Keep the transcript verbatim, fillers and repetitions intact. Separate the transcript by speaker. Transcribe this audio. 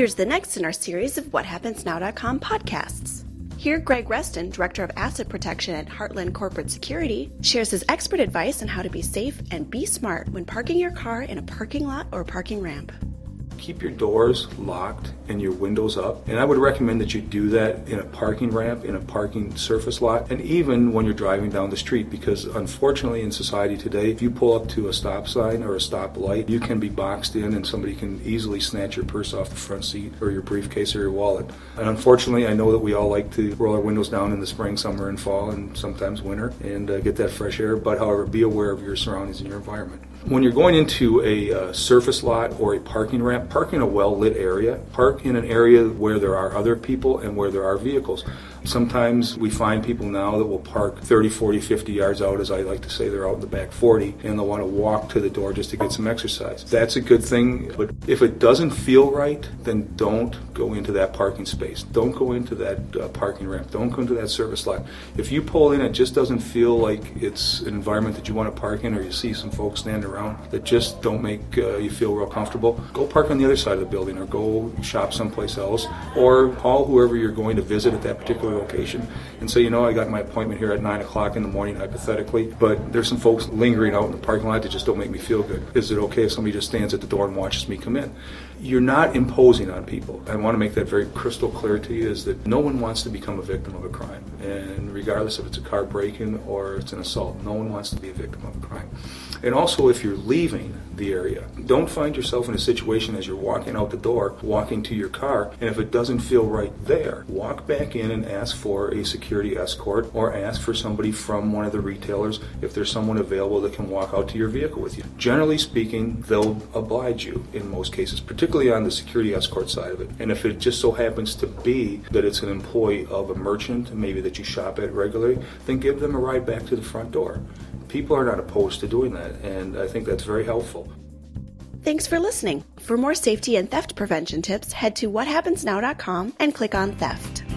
Speaker 1: Here's the next in our series of What Happens Now dot com podcasts. Here, Greg Reston, Director of Asset Protection at Heartland Corporate Security, shares his expert advice on how to be safe and be smart when parking your car in a parking lot or parking ramp.
Speaker 2: Keep your doors locked and your windows up. And I would recommend that you do that in a parking ramp, in a parking surface lot, and even when you're driving down the street, because unfortunately in society today, if you pull up to a stop sign or a stop light, you can be boxed in and somebody can easily snatch your purse off the front seat or your briefcase or your wallet. And unfortunately, I know that we all like to roll our windows down in the spring, summer, and fall, and sometimes winter, and uh, get that fresh air. But however, be aware of your surroundings and your environment. When you're going into a uh, surface lot or a parking ramp, park in a well-lit area. Park in an area where there are other people and where there are vehicles. Sometimes we find people now that will park thirty, forty, fifty yards out, as I like to say, they're out in the back forty, and they'll want to walk to the door just to get some exercise. That's a good thing, but if it doesn't feel right, then don't go into that parking space. Don't go into that uh, parking ramp. Don't go into that service lot. If you pull in, it just doesn't feel like it's an environment that you want to park in, or you see some folks standing around that just don't make uh, you feel real comfortable, go park on the other side of the building, or go shop someplace else, or call whoever you're going to visit at that particular location and say, you know, I got my appointment here at nine o'clock in the morning, hypothetically, but there's some folks lingering out in the parking lot that just don't make me feel good. Is it okay if somebody just stands at the door and watches me come in? You're not imposing on people. I want to make that very crystal clear to you, is that no one wants to become a victim of a crime. And regardless if it's a car break-in or it's an assault, no one wants to be a victim of a crime. And also, if you're leaving the area, don't find yourself in a situation as you're walking out the door, walking to your car, and if it doesn't feel right there, walk back in and ask for a security escort, or ask for somebody from one of the retailers if there's someone available that can walk out to your vehicle with you. Generally speaking, they'll oblige you in most cases, particularly on the security escort side of it. And if it just so happens to be that it's an employee of a merchant, maybe that you shop at regularly, then give them a ride back to the front door. People are not opposed to doing that, and I think that's very helpful.
Speaker 1: Thanks for listening. For more safety and theft prevention tips, head to what happens now dot com and click on Theft.